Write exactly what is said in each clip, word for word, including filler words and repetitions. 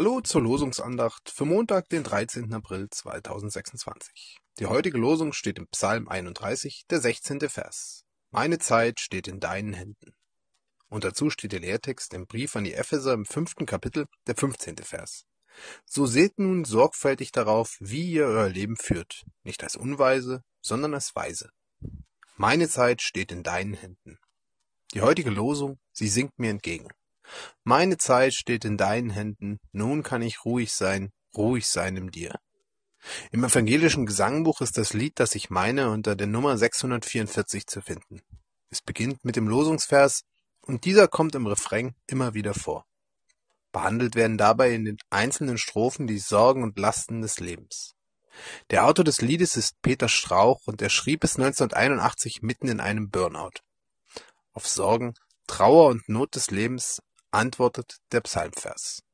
Hallo zur Losungsandacht für Montag, den dreizehnten April zweitausendsechsundzwanzig. Die heutige Losung steht im Psalm einunddreißig, der sechzehnte Vers. Meine Zeit steht in deinen Händen. Und dazu steht der Lehrtext im Brief an die Epheser im fünften Kapitel, der fünfzehnte Vers. So seht nun sorgfältig darauf, wie ihr euer Leben führt, nicht als Unweise, sondern als Weise. Meine Zeit steht in deinen Händen. Die heutige Losung, sie singt mir entgegen. Meine Zeit steht in deinen Händen, nun kann ich ruhig sein, ruhig sein in dir. Im evangelischen Gesangbuch ist das Lied, das ich meine, unter der Nummer sechshundertvierundvierzig zu finden. Es beginnt mit dem Losungsvers und dieser kommt im Refrain immer wieder vor. Behandelt werden dabei in den einzelnen Strophen die Sorgen und Lasten des Lebens. Der Autor des Liedes ist Peter Strauch und er schrieb es neunzehnhunderteinundachtzig mitten in einem Burnout. Auf Sorgen, Trauer und Not des Lebens antwortet der Psalmvers.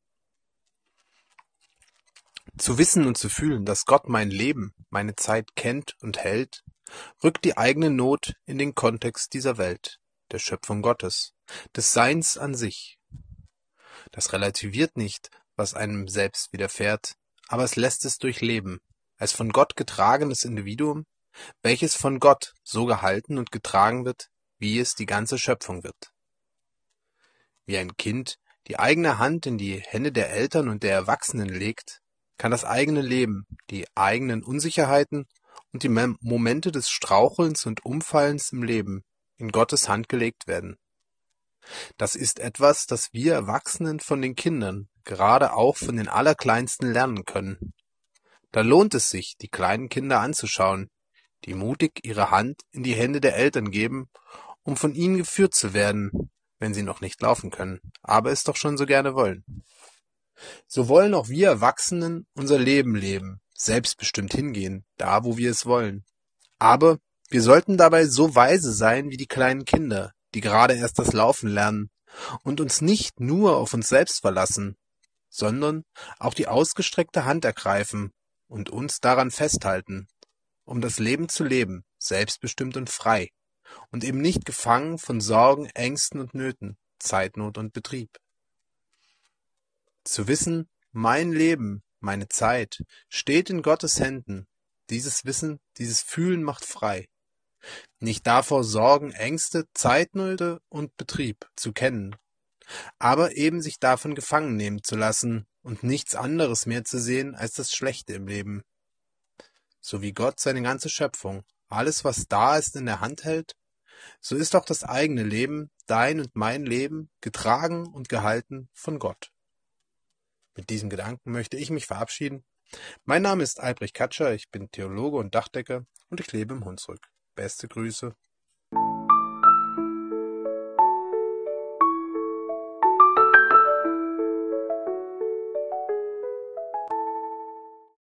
Zu wissen und zu fühlen, dass Gott mein Leben, meine Zeit kennt und hält, rückt die eigene Not in den Kontext dieser Welt, der Schöpfung Gottes, des Seins an sich. Das relativiert nicht, was einem selbst widerfährt, aber es lässt es durchleben, als von Gott getragenes Individuum, welches von Gott so gehalten und getragen wird, wie es die ganze Schöpfung wird. Wie ein Kind die eigene Hand in die Hände der Eltern und der Erwachsenen legt, kann das eigene Leben, die eigenen Unsicherheiten und die Momente des Strauchelns und Umfallens im Leben in Gottes Hand gelegt werden. Das ist etwas, das wir Erwachsenen von den Kindern, gerade auch von den Allerkleinsten, lernen können. Da lohnt es sich, die kleinen Kinder anzuschauen, die mutig ihre Hand in die Hände der Eltern geben, um von ihnen geführt zu werden, wenn sie noch nicht laufen können, aber es doch schon so gerne wollen. So wollen auch wir Erwachsenen unser Leben leben, selbstbestimmt hingehen, da wo wir es wollen. Aber wir sollten dabei so weise sein wie die kleinen Kinder, die gerade erst das Laufen lernen und uns nicht nur auf uns selbst verlassen, sondern auch die ausgestreckte Hand ergreifen und uns daran festhalten, um das Leben zu leben, selbstbestimmt und frei. Und eben nicht gefangen von Sorgen, Ängsten und Nöten, Zeitnot und Betrieb. Zu wissen, mein Leben, meine Zeit, steht in Gottes Händen. Dieses Wissen, dieses Fühlen macht frei. Nicht davor Sorgen, Ängste, Zeitnöte und Betrieb zu kennen, aber eben sich davon gefangen nehmen zu lassen und nichts anderes mehr zu sehen als das Schlechte im Leben. So wie Gott seine ganze Schöpfung, alles was da ist, in der Hand hält, so ist auch das eigene Leben, dein und mein Leben, getragen und gehalten von Gott. Mit diesem Gedanken möchte ich mich verabschieden. Mein Name ist Albrecht Katscher, ich bin Theologe und Dachdecker und ich lebe im Hunsrück. Beste Grüße,